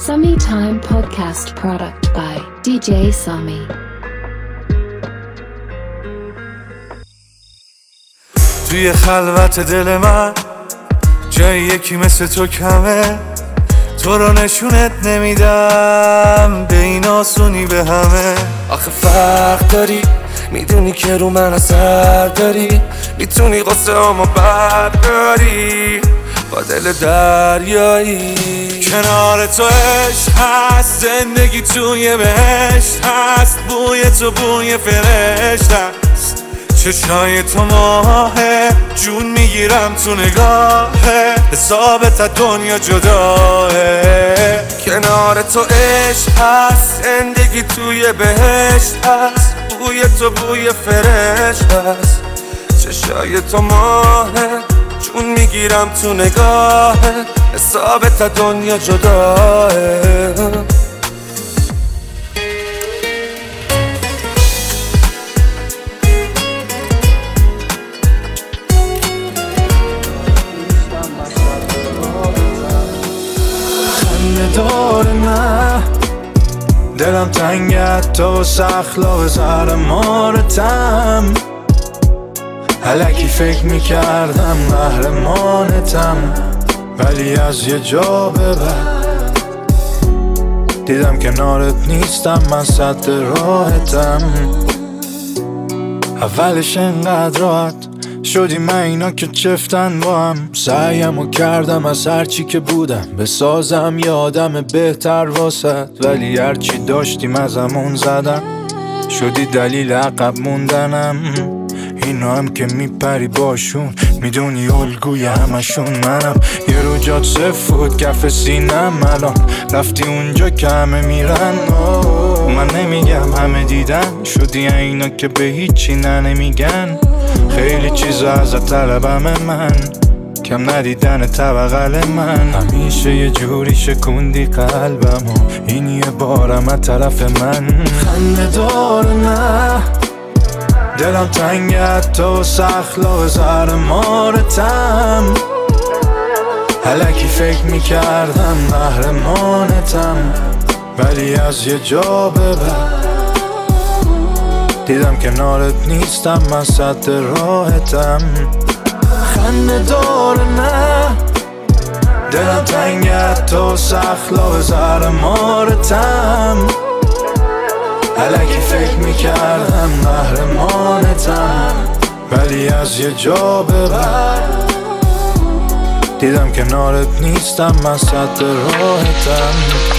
Sami Time Podcast product by DJ Sami. توی خلوت دل من جای یکی مثل تو کمه، تو رو نشونت نمیدم به این آسونی به همه. آخه فرق داری، میدونی که رو من اثر داری، میتونی قصه همو برداری با دل دریایی. کنار تو عشق هست، زندگی توی بهشت هست، بوی تو بوی فرشته است، چشای تو ماهه، جون میگیرم تو نگاهه، حسابت از دنیا جداه. کنار تو عشق هست، زندگی توی بهشت هست، بوی تو بوی فرشته است، چشای تو ماهه، جون میگیرم تو نگاهه، حسابت از دنیا جداه. دور نه دلم تنگت تو سخلا و زهر مارتم، الکی فکر میکردم قهرمانتم، ولی از یه جا به بعد دیدم کنارت نیستم، من سد راحتم. اولش انقدر راحت شدی من اینا که چفتن با هم، سعیمو کردم از هرچی که بودم بسازم یه آدم بهتر واسد، ولی هرچی داشتیم ازمون زدم، شدی دلیل عقب موندنم. اینا هم که میپری باشون، میدونی الگوی همشون منم، یه رو جات صفت کف سینم، الان رفتی اونجا که همه میرن. من نمیگم همه دیدن، شدی اینا که به هیچی نمیگن، خیلی چیزا ازت طلبم من، کم ندیدن بغل من، همیشه یه جوری شکوندی قلبمو، این یه بارم از طرف من. خنده دار نه دلم تنگت تو سخلا و زهر مارتم، الکی فکر میکردم قهرمانتم، ولی از یه جا به بعد دیدم کنارت نیستم، من سد راحتم. خنده دار نه دلم تنگت تو سخلا و زهر مارتم، الکی فکر میکردم قهرمانتم، ولی از یه جا به بعد دیدم کنارت نیستم، من سد راحتم.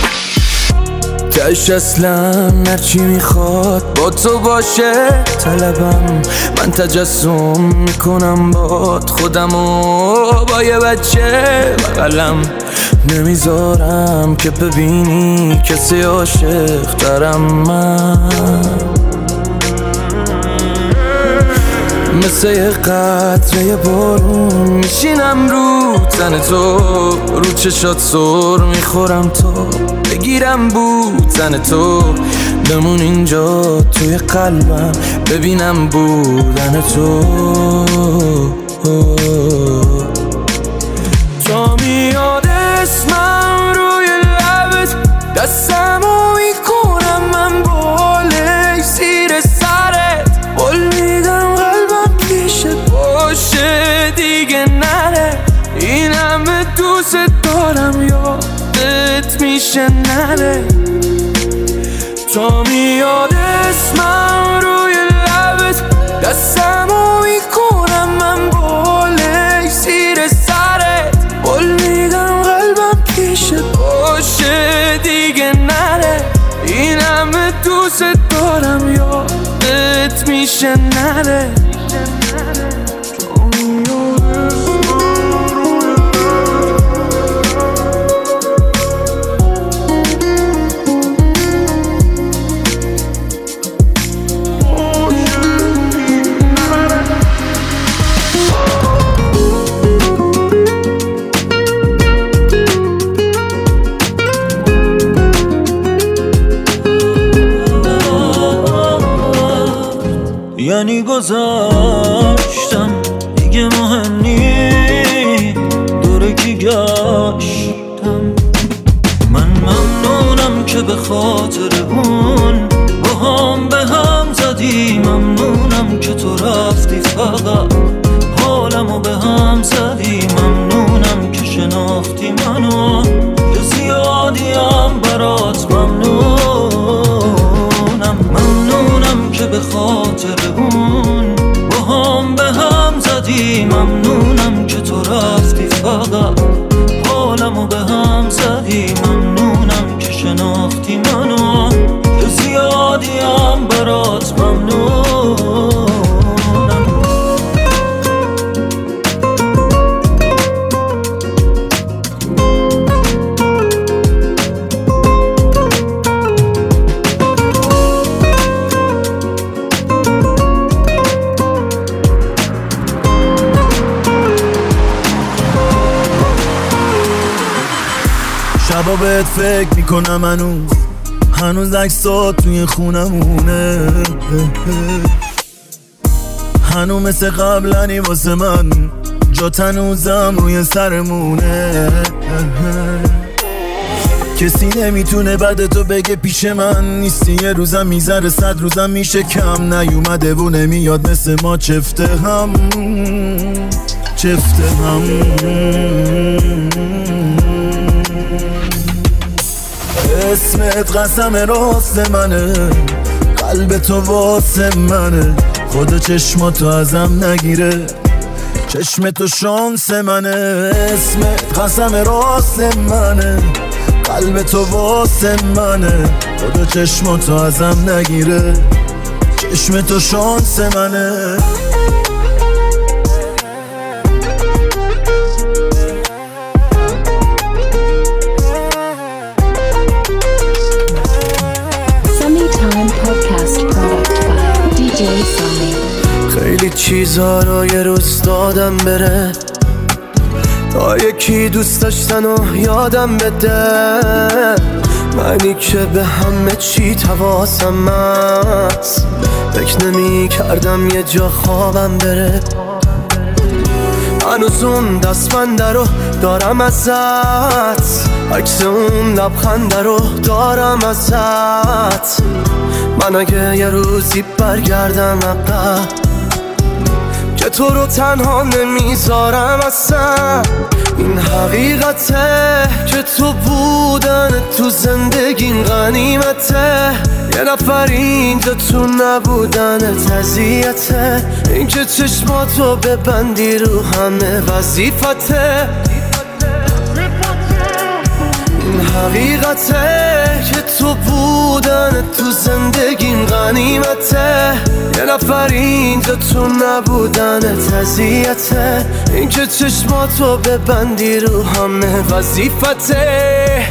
تش اصلا هرچی میخواد با تو باشه طلبم، من تجسم میکنم باد خودمو با یه بچه بغلم، نمیذارم که ببینی کسی عاشق ترم. من مثل یه قطره بارون میشینم رو تن تو، رو چشات سر میخورم تو بگیرم بودن تو، بمون اینجا توی قلبم ببینم بودن تو. تا میاد اسمم روی لبت، دستمو میکنم من بالای زیر سرت، قول میدم قلبم پیشت باشه دیگه نره، این همه دوست دارم یادت میشه نره. تا میاد اسمم روی لبت، دستمو میکنم من بالای زیر سرت، قول میدم قلبم پیشت باشه دیگه نره، این همه دوست دارم یادت میشه نره. یعنی گذاشتم دیگه مهم نی، دوره کی گشتم من ممنونم که به خاطر اون با هم به هم زدی، ممنونم که تو رفتی فقط حالمو به هم زدی، ممنونم که شناختی منو که زیادیم برات ممنونم، ممنونم که به خاطر اون با هم به هم زدی، ممنونم که تو رفتی فقط حالمو به هم زدی، ممنونم که شناختی منو که زیادیم برات ممنونم. شبا بهت فکر میکنم هنوز عکسات توی خونمونه، هنوز مثل قبلنی واسه من جات هنوزم روی سرمونه، کسی نمیتونه بعد تو بگه پیش من نیستی، یه روزم میذاره 100 روزم میشه کم، نیومده و نمیاد مثل ما چفته هم اسمت قسم راست منه، قلب تو واسه منه، خدا چشماتو ازم نگیره، چشم تو شانس منه، اسمت قسم راست منه، قلب تو واسه منه، خدا چشماتو ازم نگیره، چشم تو شانس منه. خیلی چیزا رو یه روز دادم بره تا یکی دوست داشتن و یادم بده، منی که به همه چی حواسم هست، فکر نمی کردم یه جا خوابم بره، هنوز اون دستبنده رو دارم ازت، عکس اون لبخنده رو دارم ازت، من اگه یه روزی برگردم عقب که تو رو تنها نمیذارم اصلا، این حقیقته که تو بودن تو زندگیم غنیمته، یه نفر اینجا تو نبودنت اذیته، این که چشماتو ببندی رو همه وظیفته، این حقیقته که تو بودن تو زندگیم غنیمته، یه نفر اینجا تو نبودنت اذیته، این که چشماتو ببندی رو همه وظیفته.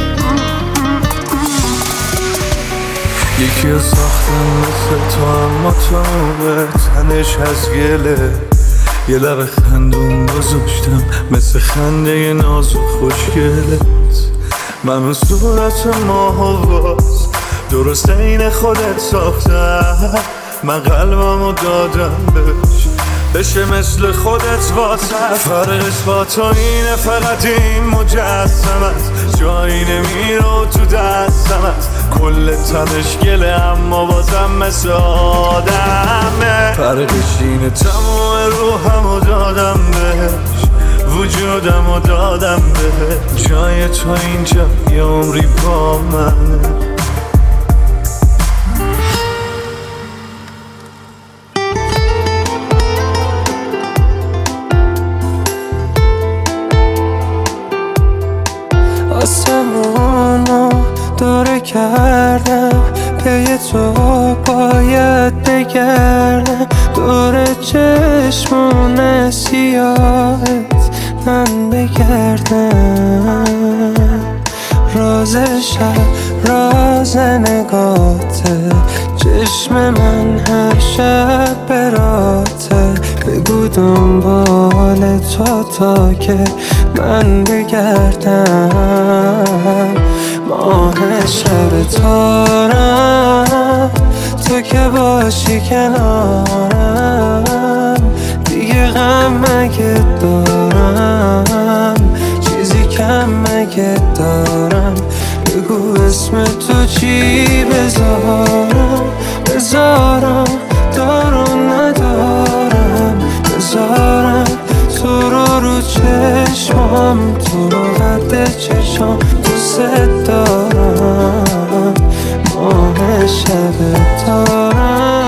یکی رو ساختم مثل تو اما تو به تنش از گله، یه لب خندون گذاشتم مثل خنده ی ناز و خوشگلت، من اون صورت ماه و باز درست این خودت ساختم، من قلبمو دادم بشه مثل خودت واسه، فرقش با تو اینه فقط این مجسمت جایی نمیرو تو دستمت، کل تنش گله اما بازم مثل آدمه، فرقش اینه تمام روحمو دادم بهش، وجودمو دادم بهش، جای تو اینجا یه عمری با منه. آسمونو داره کردم پی تو باید بگردم، دور چشمون سیاهت من بگردم، راز شب راز نگاته، چشم من هر شب براته، بگو دنبال تو تا که من بگردم، ماه شب تارم تو که باشی کنارم، دیگه غم مگه دارم، چیزی کم مگه دارم، بگو اسم تو چی بذارم دارم ندارم بذارم تو رو چشمام تو رو قد چشم دوست دارم ماه شب دارم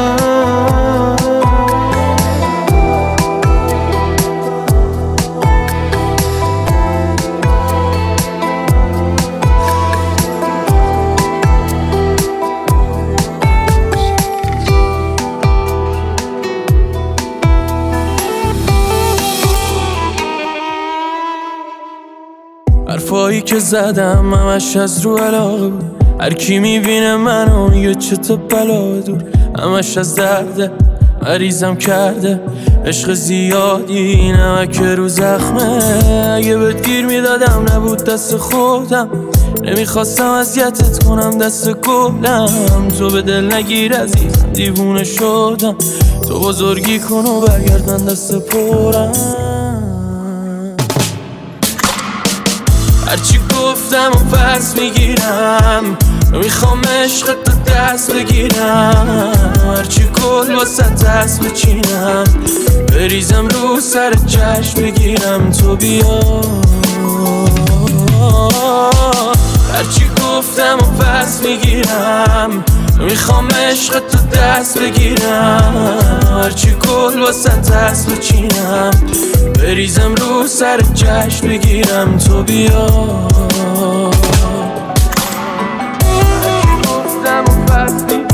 حرفایی که زدم همش از رو علاقه بود، هر کی میبینه منو میگه چه تا بلا دور، همش از درده مریضم کرده عشق زیادی نمک رو زخمه. اگه بهت گیر میدادم نبود دست خودم، نمیخواستم اذیتت کنم دست گلم. تو به دل نگیر عزیزم دیوونه شدم، تو بزرگی کن و برگرد من دست پرم. هرچی گفتم و پس میگیرم، میخوام عشقت تو دست بگیرم، هرچی گل واسه دست بچینم، بریزم رو سر چشم بگیرم تو بیا. هرچی گفتم و پس میگیرم، میخوام عشقت تو دست بگیرم، هرچی گل واسه دست بچینم، بریزم رو سر چشم بگیرم تو بیا. هرچی گفتم و پس میگیرم.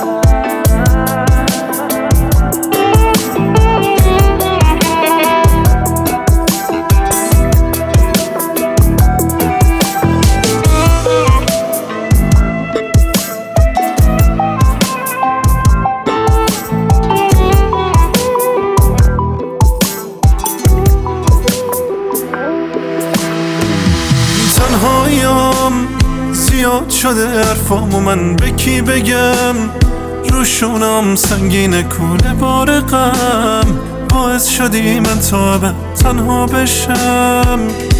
زیاد شده حرفام و من به کی بگم، روشونم سنگین کوله بار غم، باعث شدی من تا ابد تنها بشم.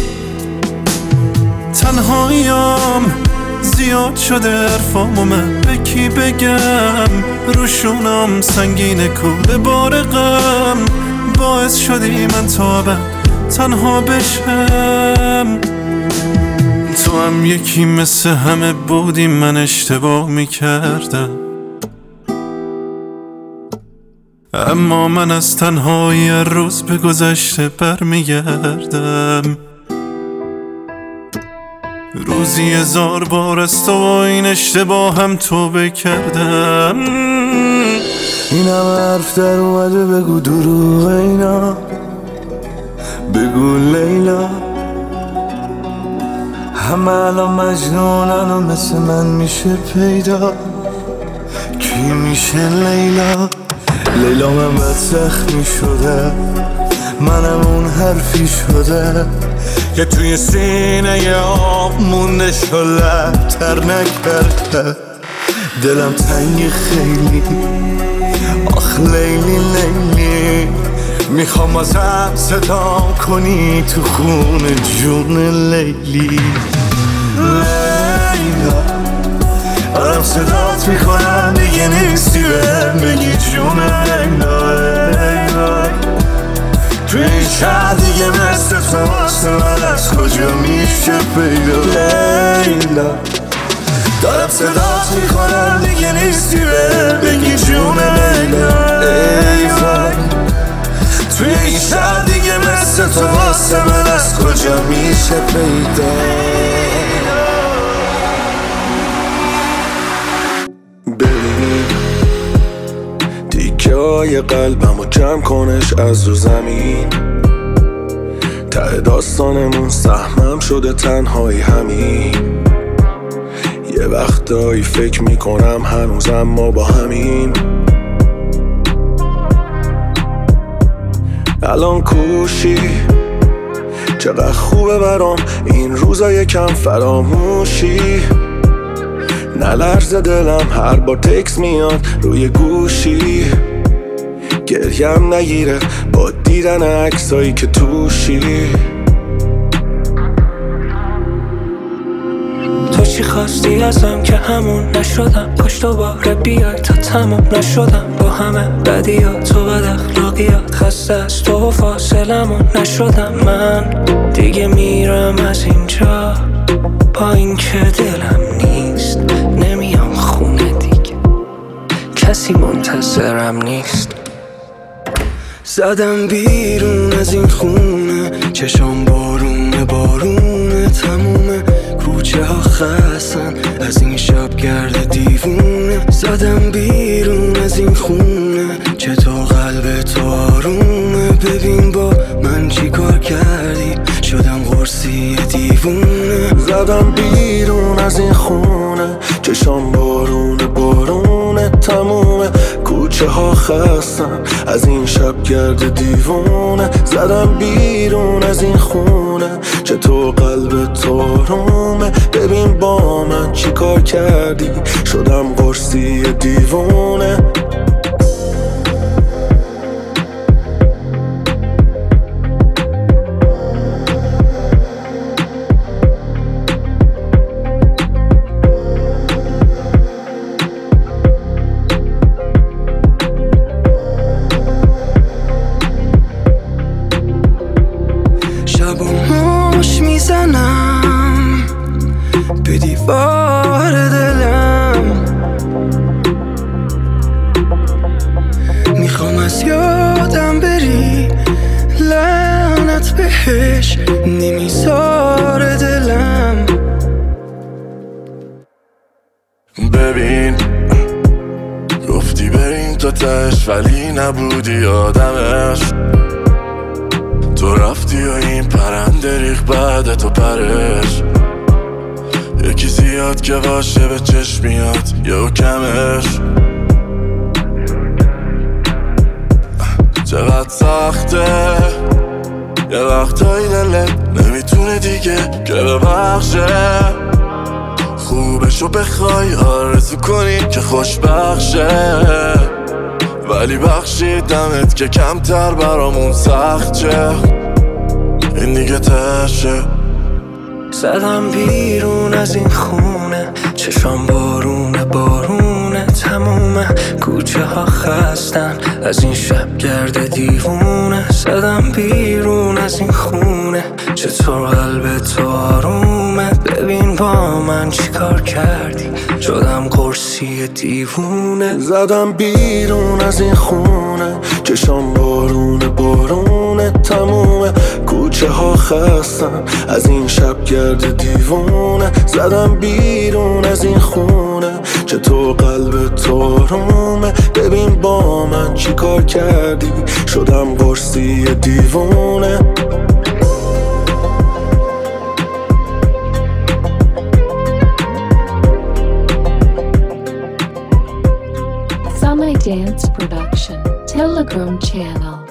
تنهاییم زیاد شده حرفام و من به کی بگم، روشونم سنگین کوله بار غم، باعث شدی من تا ابد تنها بشم. تو هم یکی مثل همه بودی، من اشتباه میکردم، اما من از تنهایی هر روز به گذشته برمیگردم. روزی 1000 بار از تو و این اشتباه هم توبه کردم. این همه حرف در اومده بگو دروغ اینا، بگو لیلا همه الان مجنونن و مثل من میشه پیدا، کی میشه لیلا؟ لیلا من بد زخمی شده، منم اون حرفی شده که توی سینه آب مونده شلبتر نکرده. دلم تنگی خیلی آخ لیلی لیلی، میخوام ازم صدا کنی تو خون جون لیلی. لیلا دارم صدات میکنم دیگه نیستی بهم بگی جون لیلا. لیلا توی این شهر دیگه مثل تو واسه من از کجا میشه پیدا. لیلا دارم صدات میکنم دیگه نیستی بهم بگی جون لیلا. لیلا توی این شهر دیگه مثل تو واسه من از کجا میشه پیدا. ببین تیکه های قلبمو جمع کنش از رو زمین، ته داستانمون سهمم شده تنهایی همین. یه وقتایی فکر میکنم هنوزم ما با همین. الان کوشی چقدر خوبه برام این روزا یکم فراموشی، نلرزه دلم هر بار تکس میاد روی گوشی، گریم نگیره با دیدن عکسایی که توشی. تو چی خواستی ازم که همون نشدم. کاش دوباره بیای تا تموم نشدم با همه بدیات و بد اخلاقیات. خسته از تو و فاصلمون نشدم. من دیگه میرم از اینجا با این که دلم نیست. نمیام خونه دیگه، کسی منتظرم نیست. زدم بیرون از این خونه، چشام بارونه بارونه. تموم کوچه ها خستن از این شب گرد دیوونه. زدم بیرون از این خونه، چطور قلب تو آرومه. ببین با من چی کار کردی، شدم قرصی دیوونه. زدم بیرون از این خونه، چشام بارونه بارونه. تموم کوچه ها خستن از این شب گرد دیوونه. زدم بیرون از این خونه، چطور قلب تو آرومه. ببین با من چی کار کردی، شدم قرصی دیوونه. شب و موش میزنم به دیوار دلم. میخوام از یادم بری، لعنت بهش نمیذاره دلم. ببین گفتی بریم تا تهش ولی نبودی آدمش. تو رفتی و این پرنده ریخ بعد تو پرش. یکی زیاد که باشه به چشم میاد یا کمش. چقدر سخته یه وقتایی دلت نمیتونه دیگه که ببخشه. خوبشو بخوای آرزو کنی که خوشبخشه، ولی بخشیدمت که کمتر برامون سخت شه. این دیگه تشه. زدم بیرون از این خونه، چشام بارونه بارونه. تموم کوچه ها خستن از این شب گرد دیوونه. زدم بیرون از این خونه، چطور قلب تو آرومه. ببین با من چی کار کردی، شدم قرصی دیوونه. زدم بیرون از این خونه، چشام بارونه بارونه. تموم کوچه ها خستن از این شب گرد دیوونه. زدم بیرون از این خونه، چطور قلب تو آرومه. ببین با من چی کار کردی، شدم قرصی دیوونه. Summer Dance Production Telegram channel.